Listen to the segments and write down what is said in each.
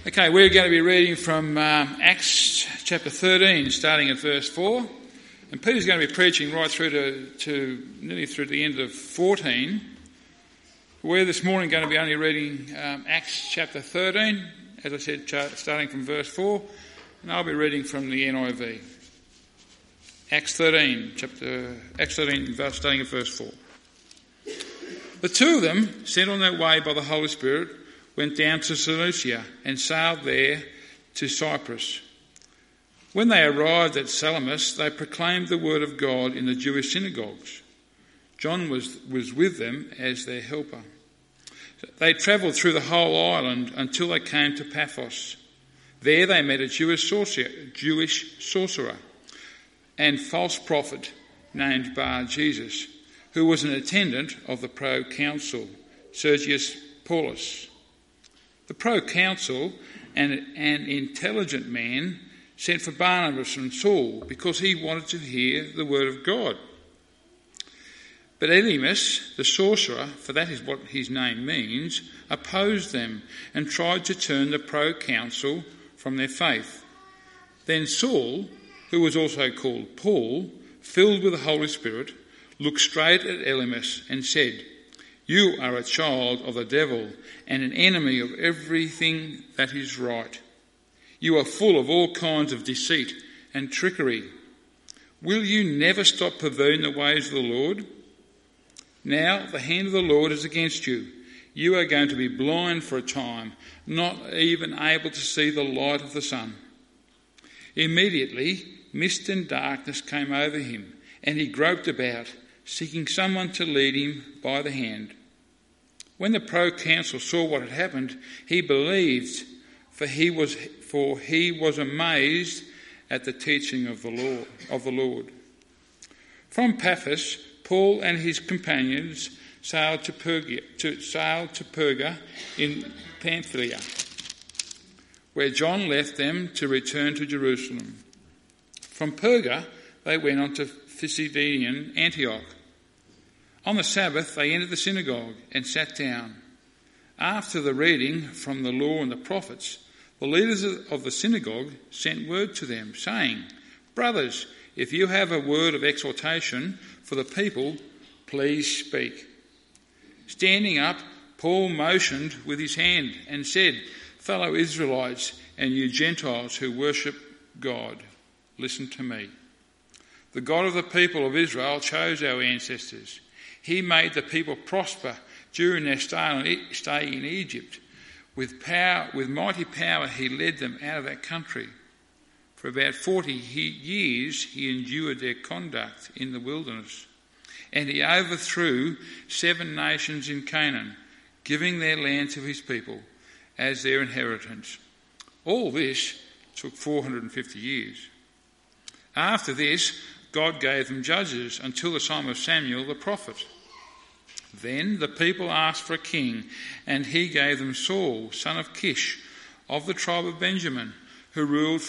Okay, we're going to be reading from Acts chapter 13, starting at verse 4. And Peter's going to be preaching right through to nearly through the end of 14. We're this morning going to be only reading Acts chapter 13, as I said, starting from verse 4. And I'll be reading from the NIV. Acts 13, starting at verse 4. The two of them, sent on their way by the Holy Spirit, went down to Seleucia and sailed there to Cyprus. When they arrived at Salamis, they proclaimed the word of God in the Jewish synagogues. John was with them as their helper. They travelled through the whole island until they came to Paphos. There they met a Jewish sorcerer and false prophet named Bar-Jesus, who was an attendant of the proconsul Sergius Paulus. The proconsul, an intelligent man, sent for Barnabas and Saul because he wanted to hear the word of God. But Elymas, the sorcerer, for that is what his name means, opposed them and tried to turn the proconsul from their faith. Then Saul, who was also called Paul, filled with the Holy Spirit, looked straight at Elymas and said, "You are a child of the devil and an enemy of everything that is right. You are full of all kinds of deceit and trickery. Will you never stop perverting the ways of the Lord? Now the hand of the Lord is against you. You are going to be blind for a time, not even able to see the light of the sun." Immediately, mist and darkness came over him, and he groped about, seeking someone to lead him by the hand. When the proconsul saw what had happened, he believed, for he was amazed at the teaching of the Lord. From Paphos, Paul and his companions sailed to Perga in Pamphylia, where John left them to return to Jerusalem. From Perga, they went on to Pisidian Antioch. On the Sabbath, they entered the synagogue and sat down. After the reading from the law and the prophets, the leaders of the synagogue sent word to them, saying, "Brothers, if you have a word of exhortation for the people, please speak." Standing up, Paul motioned with his hand and said, "Fellow Israelites and you Gentiles who worship God, listen to me. The God of the people of Israel chose our ancestors. He made the people prosper during their stay in Egypt. With mighty power he led them out of that country. For about 40 years he endured their conduct in the wilderness. And he overthrew 7 nations in Canaan, giving their land to his people as their inheritance. All this took 450 years. After this, God gave them judges until the time of Samuel the prophet. Then the people asked for a king, and he gave them Saul, son of Kish, of the tribe of Benjamin, who ruled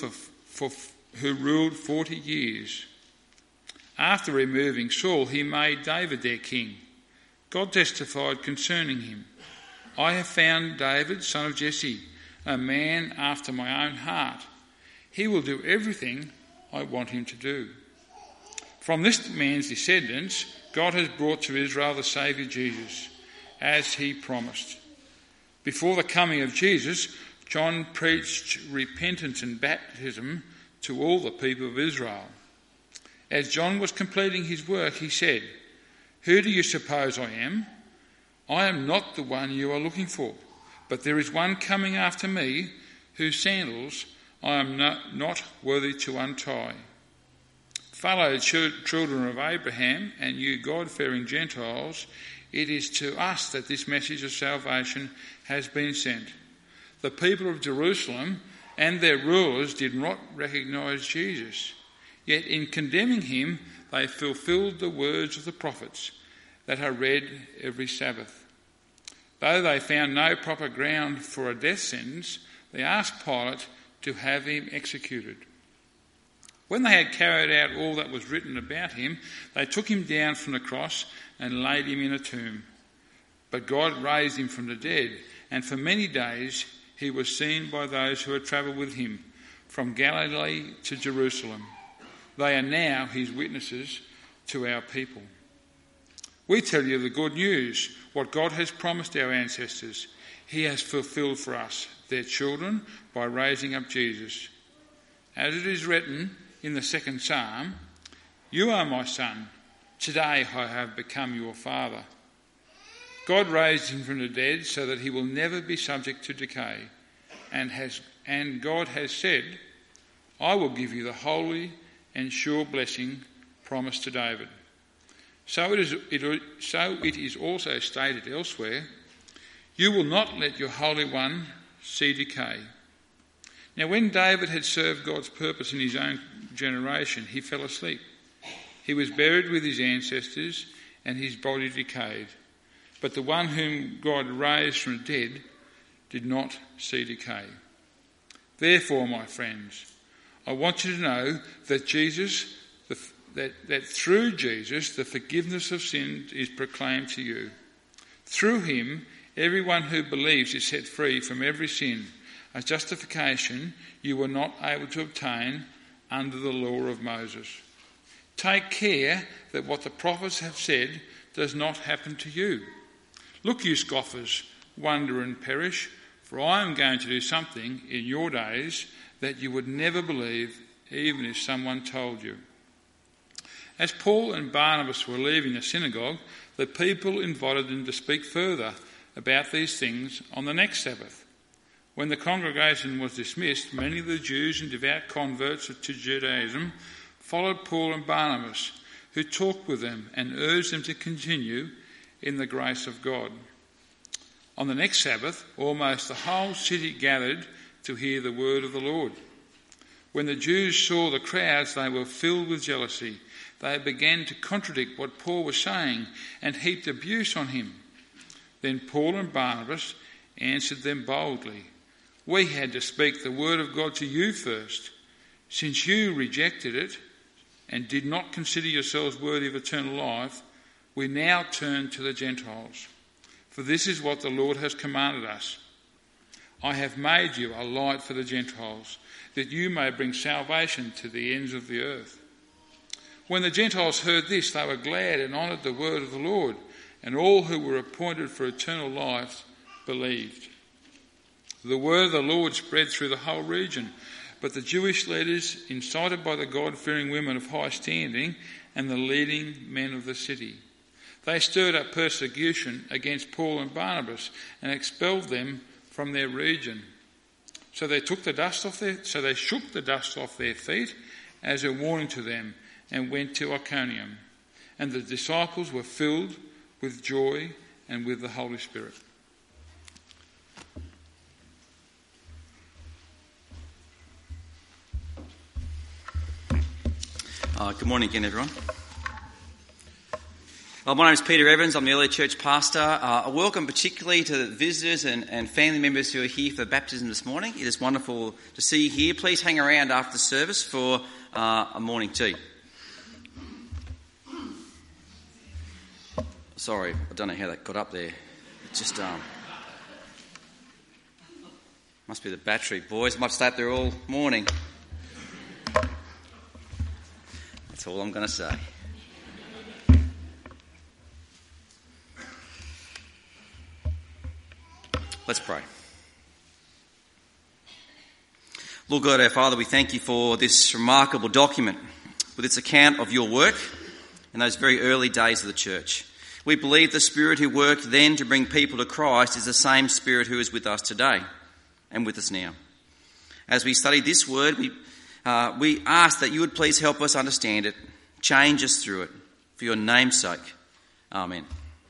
40 years. After removing Saul, he made David their king. God testified concerning him, "I have found David, son of Jesse, a man after my own heart. He will do everything I want him to do." From this man's descendants, God has brought to Israel the Saviour Jesus, as he promised. Before the coming of Jesus, John preached repentance and baptism to all the people of Israel. As John was completing his work, he said, "Who do you suppose I am? I am not the one you are looking for, but there is one coming after me whose sandals I am not worthy to untie. Fellow children of Abraham and you God-fearing Gentiles, it is to us that this message of salvation has been sent. The people of Jerusalem and their rulers did not recognise Jesus, yet in condemning him they fulfilled the words of the prophets that are read every Sabbath. Though they found no proper ground for a death sentence, they asked Pilate to have him executed. When they had carried out all that was written about him, they took him down from the cross and laid him in a tomb. But God raised him from the dead, and for many days he was seen by those who had travelled with him from Galilee to Jerusalem. They are now his witnesses to our people. We tell you the good news, what God has promised our ancestors. He has fulfilled for us, their children, by raising up Jesus. As it is written in the second psalm, "You are my son, today I have become your father." God raised him from the dead so that he will never be subject to decay. And God has said, "I will give you the holy and sure blessing promised to David." So it is also stated elsewhere, "You will not let your Holy One see decay." Now when David had served God's purpose in his own generation, he fell asleep. He was buried with his ancestors and his body decayed. But the one whom God raised from the dead did not see decay. Therefore, my friends, I want you to know that that through Jesus the forgiveness of sins is proclaimed to you. Through him, everyone who believes is set free from every sin, a justification you were not able to obtain under the law of Moses. Take care that what the prophets have said does not happen to you. Look, you scoffers, wonder and perish, for I am going to do something in your days that you would never believe, even if someone told you. As Paul and Barnabas were leaving the synagogue, the people invited them to speak further about these things on the next Sabbath. When the congregation was dismissed, many of the Jews and devout converts to Judaism followed Paul and Barnabas, who talked with them and urged them to continue in the grace of God. On the next Sabbath, almost the whole city gathered to hear the word of the Lord. When the Jews saw the crowds, they were filled with jealousy. They began to contradict what Paul was saying and heaped abuse on him. Then Paul and Barnabas answered them boldly, "We had to speak the word of God to you first. Since you rejected it and did not consider yourselves worthy of eternal life, we now turn to the Gentiles. For this is what the Lord has commanded us. I have made you a light for the Gentiles, that you may bring salvation to the ends of the earth." When the Gentiles heard this, they were glad and honoured the word of the Lord, and all who were appointed for eternal life believed. The word of the Lord spread through the whole region, but the Jewish leaders, incited by the God-fearing women of high standing and the leading men of the city, they stirred up persecution against Paul and Barnabas and expelled them from their region. So they shook the dust off their feet as a warning to them and went to Iconium. And the disciples were filled with joy and with the Holy Spirit. Good morning again, everyone. My name is Peter Evans. I'm the early church pastor. A welcome particularly to the visitors and family members who are here for baptism this morning. It is wonderful to see you here. Please hang around after the service for a morning tea. Sorry, I don't know how that got up there. It just must be the battery, boys. Might stay up there all morning. That's all I'm going to say. Let's pray. Lord God, our Father, we thank you for this remarkable document with its account of your work in those very early days of the church. We believe the Spirit who worked then to bring people to Christ is the same Spirit who is with us today and with us now. As we study this word, we ask that you would please help us understand it, change us through it, for your name's sake. Amen.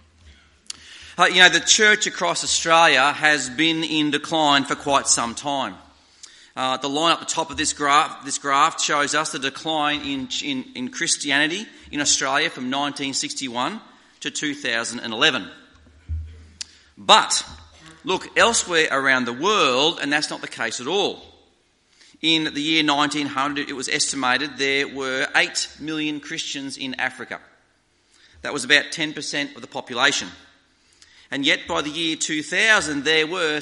The church across Australia has been in decline for quite some time. The line up the top of this graph shows us the decline in Christianity in Australia from 1961 to 2011. But look elsewhere around the world, and that's not the case at all. In the year 1900, it was estimated there were 8 million Christians in Africa. That was about 10% of the population. And yet by the year 2000, there were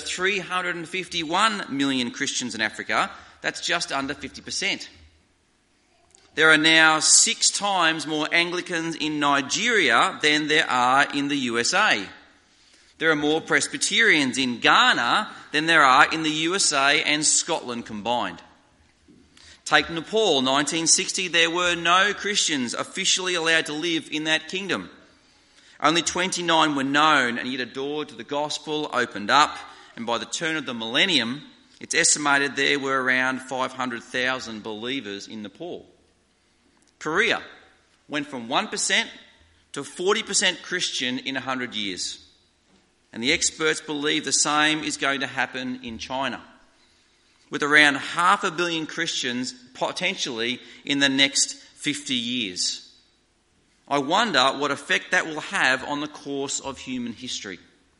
351 million Christians in Africa. That's just under 50%. There are now 6 times more Anglicans in Nigeria than there are in the USA. There are more Presbyterians in Ghana than there are in the USA and Scotland combined. Take Nepal, 1960, there were no Christians officially allowed to live in that kingdom. Only 29 were known, and yet a door to the gospel opened up, and by the turn of the millennium, it's estimated there were around 500,000 believers in Nepal. Korea went from 1% to 40% Christian in 100 years. And the experts believe the same is going to happen in China, with around 500 million Christians potentially in the next 50 years. I wonder what effect that will have on the course of human history.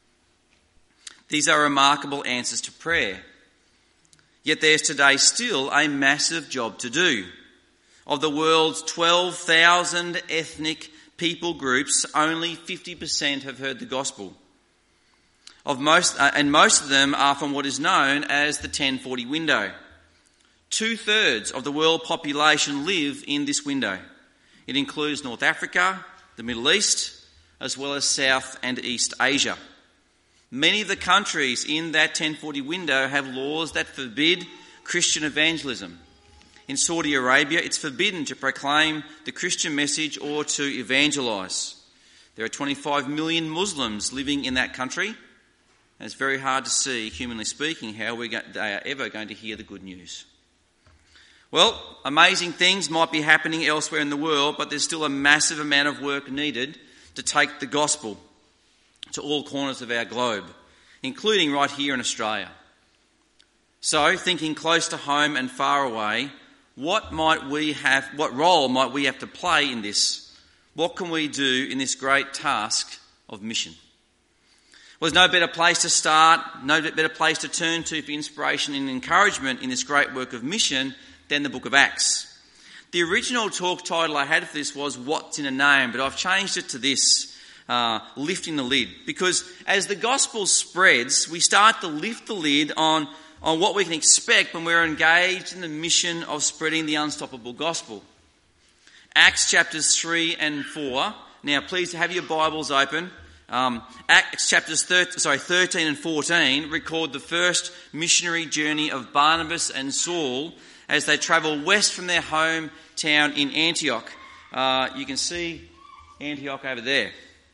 These are remarkable answers to prayer. Yet there's today still a massive job to do. Of the world's 12,000 ethnic people groups, only 50% have heard the gospel. Most of them are from what is known as the 1040 window. 2/3 of the world population live in this window. It includes North Africa, the Middle East, as well as South and East Asia. Many of the countries in that 1040 window have laws that forbid Christian evangelism. In Saudi Arabia, it's forbidden to proclaim the Christian message or to evangelise. There are 25 million Muslims living in that country, and it's very hard to see, humanly speaking, how they are ever going to hear the good news. Well, amazing things might be happening elsewhere in the world, but there's still a massive amount of work needed to take the gospel to all corners of our globe, including right here in Australia. So, thinking close to home and far away, what role might we have to play in this? What can we do in this great task of mission? Well, there's no better place to start, no better place to turn to for inspiration and encouragement in this great work of mission than the book of Acts. The original talk title I had for this was What's in a Name, but I've changed it to this, Lifting the Lid. Because as the gospel spreads, we start to lift the lid on what we can expect when we're engaged in the mission of spreading the unstoppable gospel. Acts chapters 3 and 4. Now, please have your Bibles open. Acts chapters 13 and 14 record the first missionary journey of Barnabas and Saul as they travel west from their hometown in Antioch. You can see Antioch over there.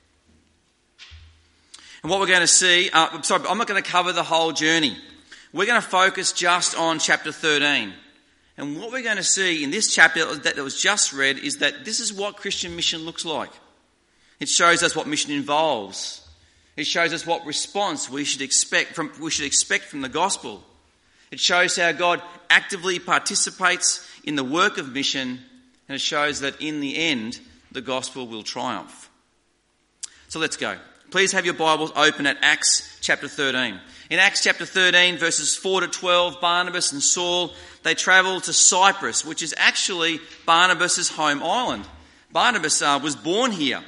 And what we're going to see, I'm not going to cover the whole journey. We're going to focus just on chapter 13. And what we're going to see in this chapter that was just read is that this is what Christian mission looks like. It shows us what mission involves. It shows us what response we should expect from the gospel. It shows how God actively participates in the work of mission, and it shows that in the end, the gospel will triumph. So let's go. Please have your Bibles open at Acts chapter 13. In Acts chapter 13, verses 4 to 12, Barnabas and Saul, they travel to Cyprus, which is actually Barnabas' home island. Barnabas was born here.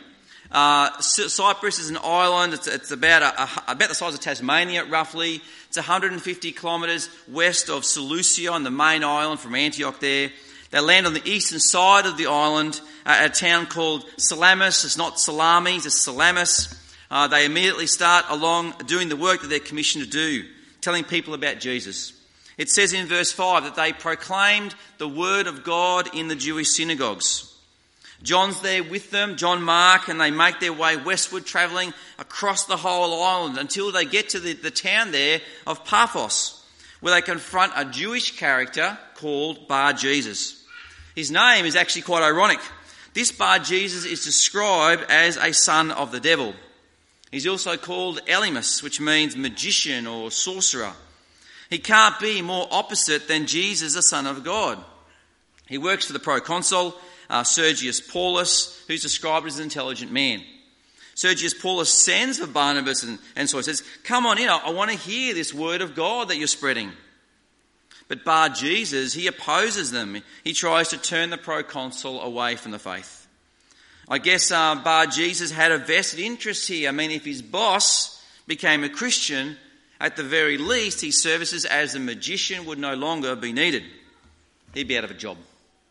Cyprus is an island. It's about the size of Tasmania, roughly. It's 150 kilometres west of Seleucia on the main island from Antioch there. They land on the eastern side of the island at a town called Salamis. It's not Salamis, it's Salamis. They immediately start along doing the work that they're commissioned to do, telling people about Jesus. It says in verse 5 that they proclaimed the word of God in the Jewish synagogues. John's there with them, John Mark, and they make their way westward, travelling across the whole island until they get to the town there of Paphos, where they confront a Jewish character called Bar Jesus. His name is actually quite ironic. This Bar Jesus is described as a son of the devil. He's also called Elymas, which means magician or sorcerer. He can't be more opposite than Jesus, the Son of God. He works for the proconsul, Sergius Paulus, who's described as an intelligent man. Sergius Paulus sends for Barnabas and so he says, come on in, I want to hear this word of God that you're spreading. But Bar Jesus, he opposes them. He tries to turn the proconsul away from the faith. I guess Bar Jesus had a vested interest here. I mean, if his boss became a Christian, at the very least, his services as a magician would no longer be needed. He'd be out of a job.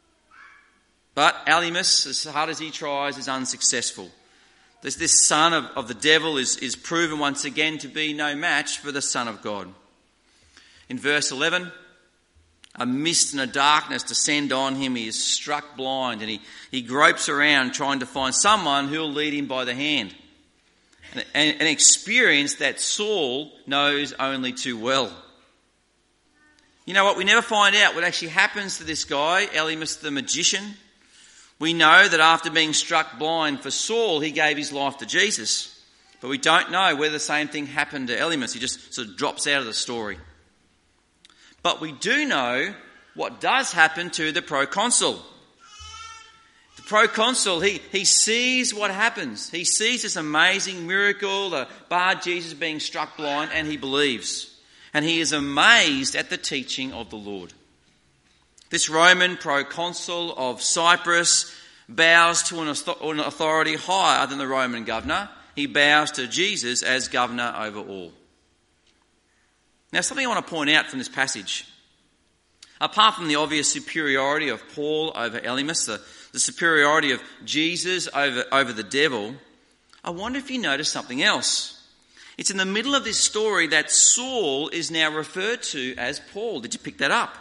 But Elymas, as hard as he tries, is unsuccessful. This son of the devil is proven once again to be no match for the Son of God. In verse 11, a mist and a darkness descend on him. He is struck blind and he gropes around trying to find someone who will lead him by the hand. An experience that Saul knows only too well. You know what? We never find out what actually happens to this guy, Elymas the magician. We know that after being struck blind for Saul, he gave his life to Jesus. But we don't know whether the same thing happened to Elymas. He just sort of drops out of the story. But we do know what does happen to the proconsul. The proconsul, he sees what happens. He sees this amazing miracle, the Bar Jesus being struck blind, and he believes. And he is amazed at the teaching of the Lord. This Roman proconsul of Cyprus bows to an authority higher than the Roman governor. He bows to Jesus as governor over all. Now, something I want to point out from this passage. Apart from the obvious superiority of Paul over Elymas, the superiority of Jesus over the devil, I wonder if you notice something else. It's in the middle of this story that Saul is now referred to as Paul. Did you pick that up?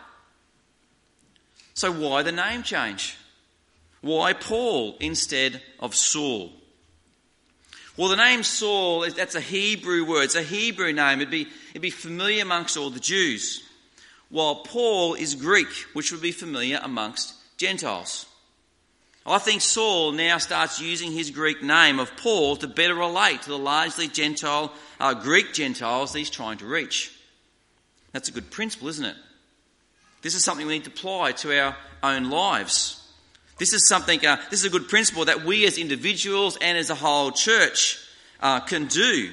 So why the name change? Why Paul instead of Saul? Well, the name Saul, that's a Hebrew word. It's a Hebrew name. It'd be familiar amongst all the Jews. While Paul is Greek, which would be familiar amongst Gentiles. I think Saul now starts using his Greek name of Paul to better relate to the largely Greek Gentiles that he's trying to reach. That's a good principle, isn't it? This is something we need to apply to our own lives. This is a good principle that we as individuals and as a whole church can do.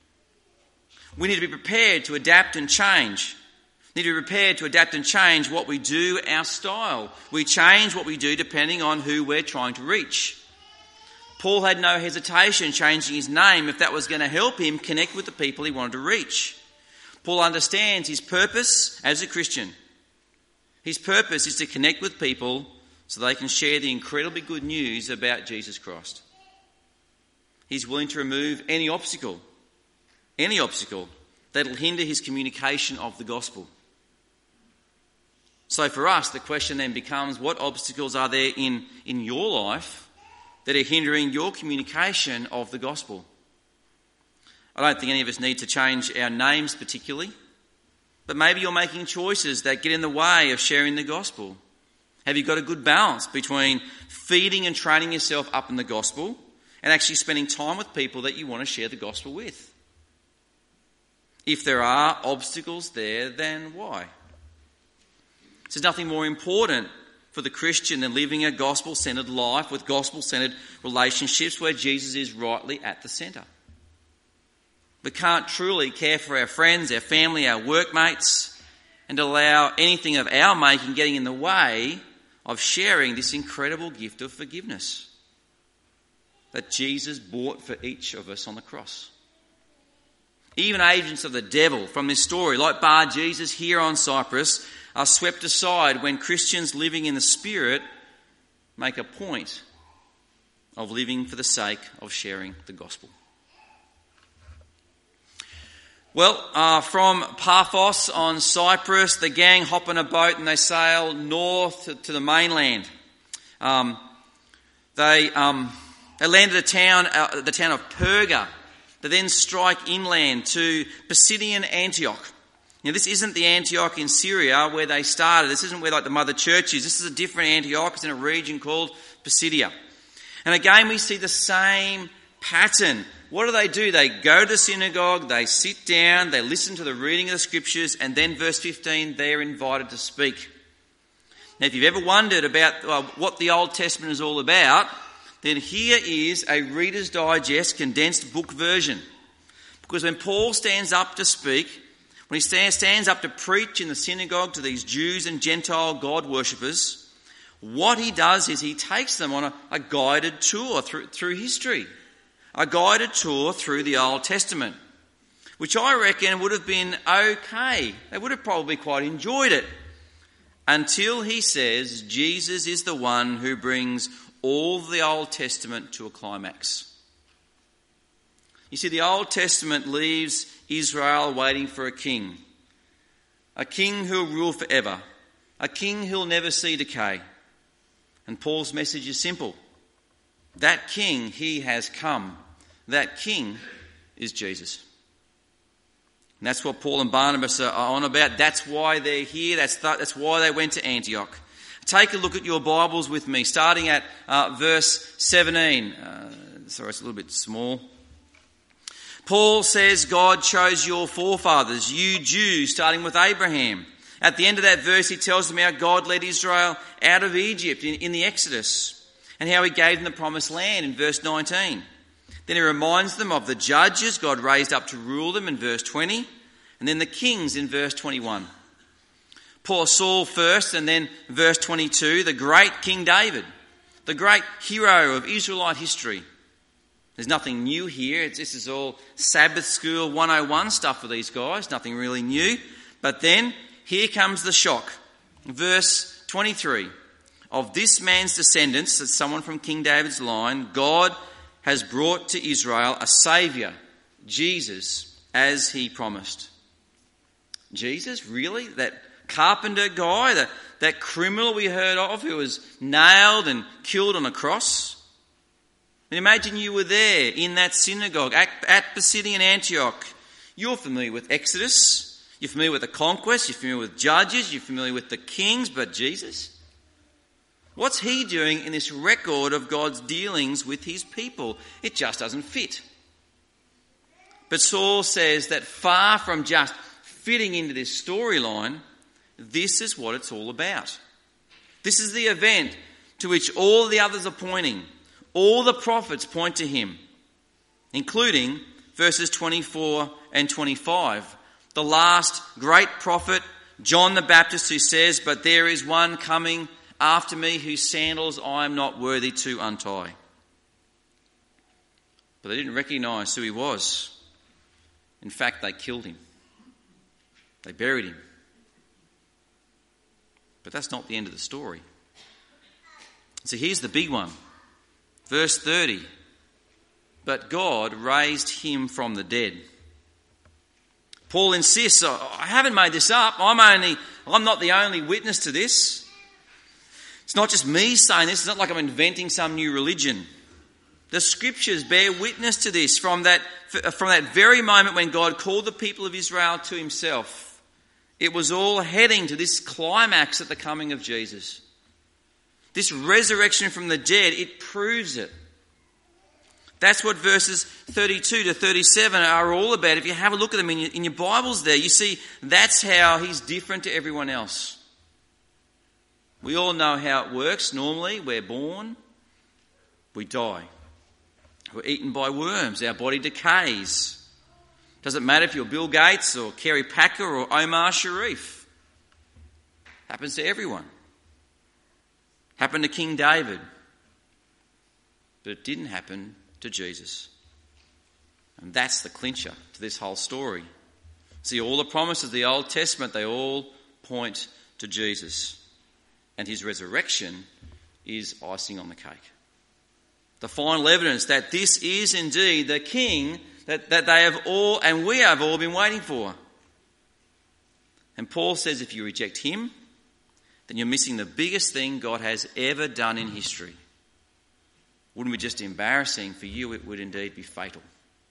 We need to be prepared to adapt and change. We need to be prepared to adapt and change what we do, our style. We change what we do depending on who we're trying to reach. Paul had no hesitation changing his name if that was going to help him connect with the people he wanted to reach. Paul understands his purpose as a Christian. His purpose is to connect with people so they can share the incredibly good news about Jesus Christ. He's willing to remove any obstacle that'll hinder his communication of the gospel. So for us, the question then becomes, what obstacles are there in your life that are hindering your communication of the gospel? I don't think any of us need to change our names particularly, but maybe you're making choices that get in the way of sharing the gospel. Have you got a good balance between feeding and training yourself up in the gospel and actually spending time with people that you want to share the gospel with? If there are obstacles there, then why? There's nothing more important for the Christian than living a gospel-centred life with gospel-centred relationships where Jesus is rightly at the centre. We can't truly care for our friends, our family, our workmates, and allow anything of our making getting in the way of sharing this incredible gift of forgiveness that Jesus bought for each of us on the cross. Even agents of the devil from this story, like Bar Jesus here on Cyprus, are swept aside when Christians living in the Spirit make a point of living for the sake of sharing the gospel. Well, from Paphos on Cyprus, the gang hop on a boat and they sail north to the mainland. They land at the town of Perga. They then strike inland to Pisidian Antioch. Now, this isn't the Antioch in Syria where they started. This isn't where the mother church is. This is a different Antioch. It's in a region called Pisidia. And again, we see the same pattern. What do? They go to the synagogue, they sit down, they listen to the reading of the scriptures, and then verse 15, they're invited to speak. Now, if you've ever wondered about what the Old Testament is all about, then here is a Reader's Digest condensed book version. Because when Paul stands up to speak, when he stands up to preach in the synagogue to these Jews and Gentile God worshippers, what he does is he takes them on a guided tour through history. A guided tour through the Old Testament. which I reckon would have been okay. They would have probably quite enjoyed it. Until he says Jesus is the one who brings all the Old Testament to a climax. You see, the Old Testament leaves Israel waiting for a king who will rule forever, a king who will never see decay. And Paul's message is simple. That king, he has come. That king is Jesus. And that's what Paul and Barnabas are on about. That's why they're here. That's why they went to Antioch. Take a look at your Bibles with me, starting at verse 17. Sorry, it's a little bit small. Paul says God chose your forefathers, you Jews, starting with Abraham. At the end of that verse, he tells them how God led Israel out of Egypt in the Exodus and how he gave them the promised land in verse 19. Then he reminds them of the judges God raised up to rule them in verse 20, and then the kings in verse 21. Poor Saul first, and then verse 22, the great King David, the great hero of Israelite history. There's nothing new here. This is all Sabbath School 101 stuff for these guys, nothing really new. But then here comes the shock. Verse 23, of this man's descendants, that's someone from King David's line, God has brought to Israel a saviour, Jesus, as he promised. Jesus, really? That carpenter guy, that criminal we heard of who was nailed and killed on a cross? And imagine you were there in that synagogue at Pisidian Antioch. You're familiar with Exodus, you're familiar with the conquest, you're familiar with Judges, you're familiar with the kings, but Jesus? What's he doing in this record of God's dealings with his people? It just doesn't fit. But Saul says that far from just fitting into this storyline, this is what it's all about. This is the event to which all the others are pointing. All the prophets point to him, including verses 24 and 25. The last great prophet, John the Baptist, who says, "But there is one coming after me whose sandals I am not worthy to untie." But they didn't recognise who he was. In fact, they killed him. They buried him. But that's not the end of the story. So here's the big one. Verse 30, but God raised him from the dead. Paul insists, I haven't made this up. I'm not the only witness to this. It's not just me saying this. It's not like I'm inventing some new religion. The scriptures bear witness to this from that very moment when God called the people of Israel to himself. It was all heading to this climax at the coming of Jesus. This resurrection from the dead, it proves it. That's what verses 32 to 37 are all about. If you have a look at them in your Bibles there, you see that's how he's different to everyone else. We all know how it works. Normally, we're born, we die. We're eaten by worms, our body decays. Doesn't matter if you're Bill Gates or Kerry Packer or Omar Sharif. Happens to everyone. Happened to King David. But it didn't happen to Jesus. And that's the clincher to this whole story. See, all the promises of the Old Testament, they all point to Jesus. And his resurrection is icing on the cake. The final evidence that this is indeed the King that they have all, and we have all been waiting for. And Paul says if you reject him, then you're missing the biggest thing God has ever done in history. Wouldn't it be just embarrassing for you? It would indeed be fatal.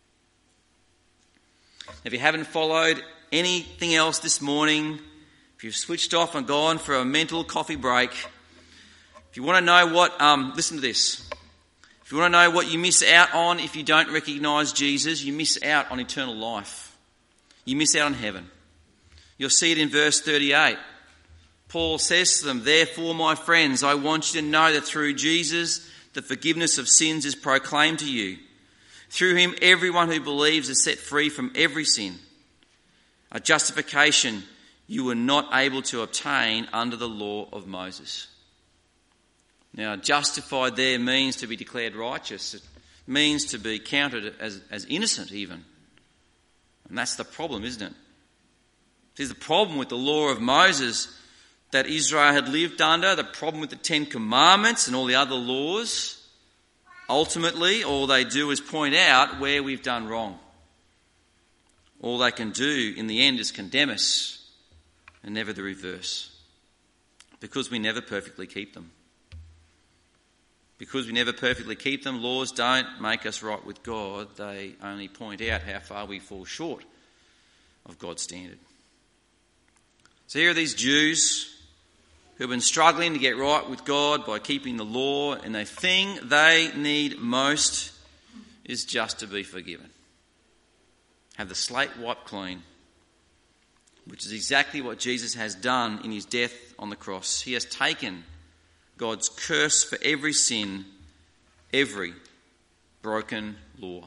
If you haven't followed anything else this morning, if you've switched off and gone for a mental coffee break, if you want to know what, listen to this. If you want to know what you miss out on if you don't recognise Jesus, you miss out on eternal life. You miss out on heaven. You'll see it in verse 38. Paul says to them, therefore, my friends, I want you to know that through Jesus, the forgiveness of sins is proclaimed to you. Through him, everyone who believes is set free from every sin. A justification you were not able to obtain under the law of Moses. Now, justified there means to be declared righteous. It means to be counted as innocent even. And that's the problem, isn't it? There's the problem with the law of Moses that Israel had lived under, the problem with the Ten Commandments and all the other laws. Ultimately, all they do is point out where we've done wrong. All they can do in the end is condemn us and never the reverse. Because we never perfectly keep them. Because we never perfectly keep them, laws don't make us right with God. They only point out how far we fall short of God's standard. So here are these Jews who have been struggling to get right with God by keeping the law, and the thing they need most is just to be forgiven. Have the slate wiped clean, which is exactly what Jesus has done in his death on the cross. He has taken God's curse for every sin, every broken law.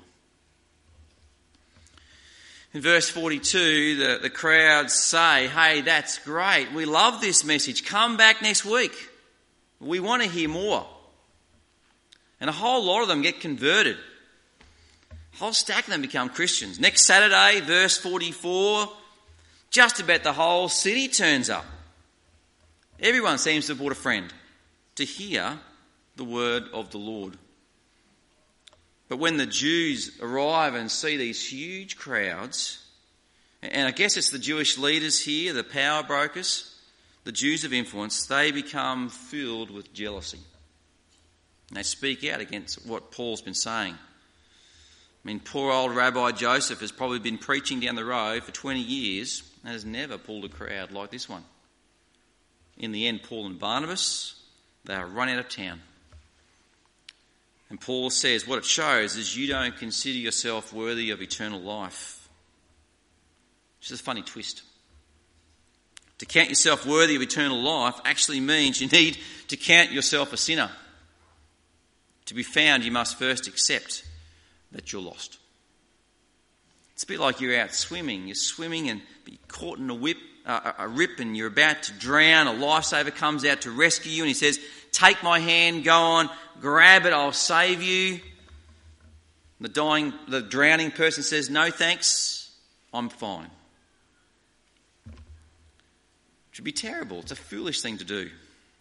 In verse 42, the crowds say, "Hey, that's great. We love this message. Come back next week. We want to hear more." And a whole lot of them get converted. A whole stack of them become Christians. Next Saturday, verse 44, just about the whole city turns up. Everyone seems to have brought a friend to hear the word of the Lord. But when the Jews arrive and see these huge crowds, and I guess it's the Jewish leaders here, the power brokers, the Jews of influence, they become filled with jealousy. And they speak out against what Paul's been saying. I mean, poor old Rabbi Joseph has probably been preaching down the road for 20 years and has never pulled a crowd like this one. In the end, Paul and Barnabas, they are run out of town. And Paul says what it shows is you don't consider yourself worthy of eternal life. Which is a funny twist. To count yourself worthy of eternal life actually means you need to count yourself a sinner. To be found, you must first accept that you're lost. It's a bit like you're out swimming. You're swimming and you're caught in a rip and you're about to drown. A lifesaver comes out to rescue you and he says, "Take my hand, go on, grab it, I'll save you." The drowning person says, "No thanks, I'm fine." It should be terrible. It's a foolish thing to do.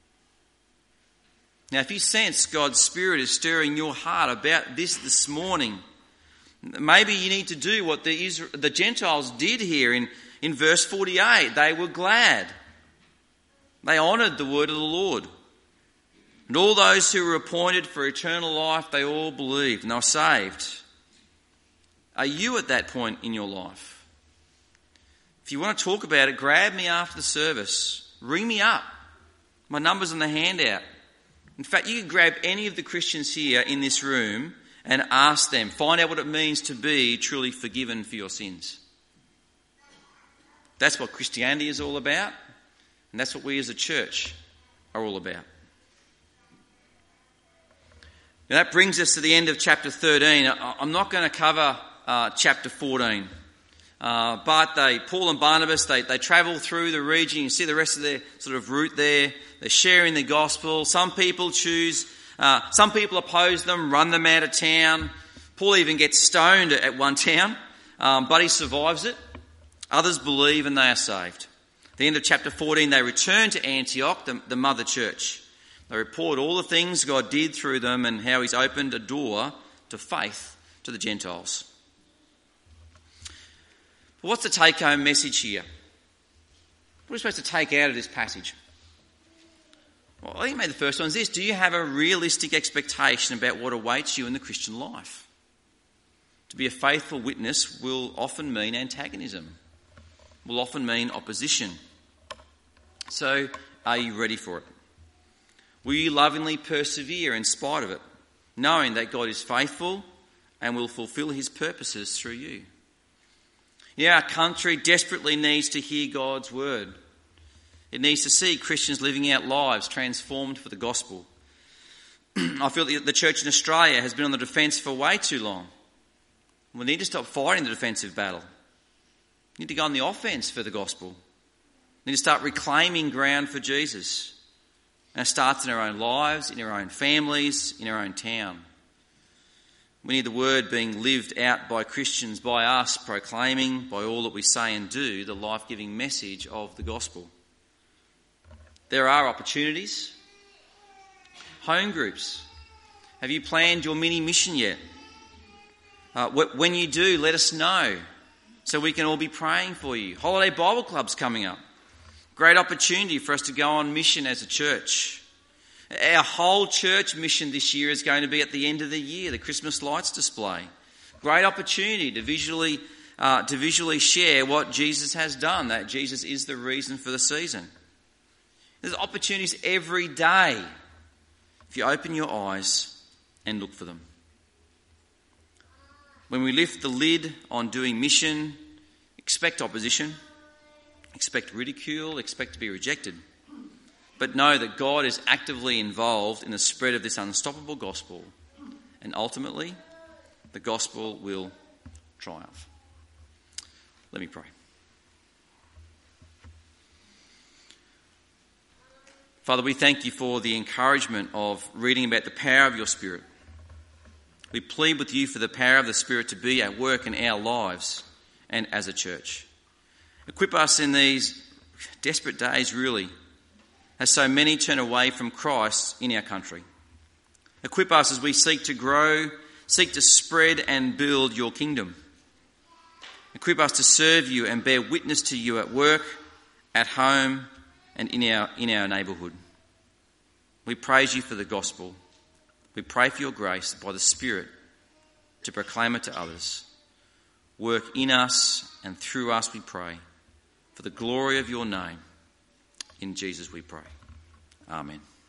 Now, if you sense God's Spirit is stirring your heart about this morning, maybe you need to do what the Gentiles did here in verse 48. They were glad. They honoured the word of the Lord. And all those who were appointed for eternal life, they all believed and they were saved. Are you at that point in your life? If you want to talk about it, grab me after the service. Ring me up. My number's on the handout. In fact, you can grab any of the Christians here in this room and ask them. Find out what it means to be truly forgiven for your sins. That's what Christianity is all about. And that's what we as a church are all about. Now that brings us to the end of chapter 13. I'm not going to cover chapter 14. But Paul and Barnabas, they travel through the region. You see the rest of their sort of route there. They're sharing the gospel. Some people oppose them, run them out of town. Paul even gets stoned at one town, but he survives it. Others believe and they are saved. At the end of chapter 14, they return to Antioch, the mother church. They report all the things God did through them and how he's opened a door to faith to the Gentiles. What's the take-home message here? What are we supposed to take out of this passage? Well, I think maybe the first one is this. Do you have a realistic expectation about what awaits you in the Christian life? To be a faithful witness will often mean antagonism, will often mean opposition. So, are you ready for it? Will you lovingly persevere in spite of it, knowing that God is faithful and will fulfill his purposes through you? Yeah, our country desperately needs to hear God's word. It needs to see Christians living out lives transformed for the gospel. I feel that the church in Australia has been on the defence for way too long. We need to stop fighting the defensive battle. We need to go on the offence for the gospel. We need to start reclaiming ground for Jesus. And it starts in our own lives, in our own families, in our own town. We need the word being lived out by Christians, by us, proclaiming by all that we say and do the life-giving message of the gospel. There are opportunities. Home groups. Have you planned your mini mission yet? When you do, let us know so we can all be praying for you. Holiday Bible Club's coming up. Great opportunity for us to go on mission as a church. Our whole church mission this year is going to be at the end of the year, the Christmas lights display. Great opportunity to visually share what Jesus has done, that Jesus is the reason for the season. There's opportunities every day if you open your eyes and look for them. When we lift the lid on doing mission, expect opposition, expect ridicule, expect to be rejected. But know that God is actively involved in the spread of this unstoppable gospel, and ultimately the gospel will triumph. Let me pray. Father, we thank you for the encouragement of reading about the power of your Spirit. We plead with you for the power of the Spirit to be at work in our lives and as a church. Equip us in these desperate days, really, as so many turn away from Christ in our country. Equip us as we seek to grow, seek to spread and build your kingdom. Equip us to serve you and bear witness to you at work, at home, and in our neighbourhood. We praise you for the gospel. We pray for your grace by the Spirit to proclaim it to others. Work in us and through us, we pray, for the glory of your name. In Jesus we pray. Amen.